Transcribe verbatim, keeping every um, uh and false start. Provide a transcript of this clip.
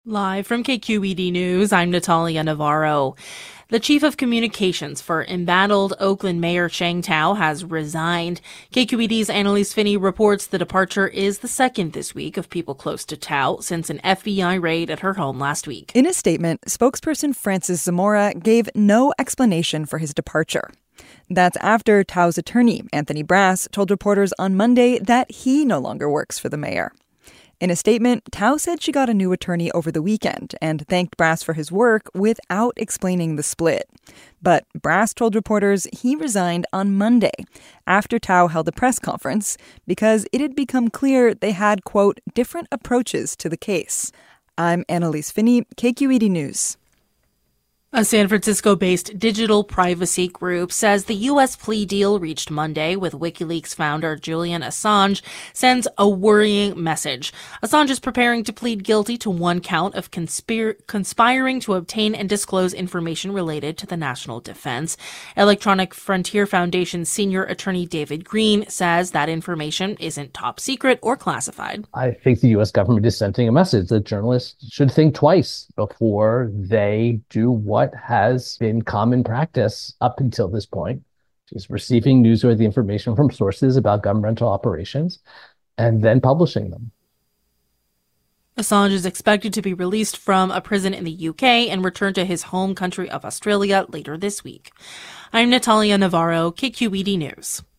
Live from K Q E D News, I'm Natalia Navarro. The chief of communications for embattled Oakland Mayor Sheng Thao has resigned. K Q E D's Annalise Finney reports the departure is the second this week of people close to Thao since an F B I raid at her home last week. In a statement, spokesperson Francis Zamora gave no explanation for his departure. That's after Thao's attorney, Anthony Brass, told reporters on Monday that he no longer works for the mayor. In a statement, Thao said she got a new attorney over the weekend and thanked Brass for his work without explaining the split. But Brass told reporters he resigned on Monday after Thao held a press conference because it had become clear they had, quote, different approaches to the case. I'm Annalise Finney, K Q E D News. A San Francisco-based digital privacy group says the U S plea deal reached Monday with WikiLeaks founder Julian Assange sends a worrying message. Assange is preparing to plead guilty to one count of conspir- conspiring to obtain and disclose information related to the national defense. Electronic Frontier Foundation senior attorney David Green says that information isn't top secret or classified. I think the U S government is sending a message that journalists should think twice before they do what What has been common practice up until this point, is receiving newsworthy information from sources about governmental operations and then publishing them. Assange is expected to be released from a prison in the U K and return to his home country of Australia later this week. I'm Natalia Navarro, K Q E D News.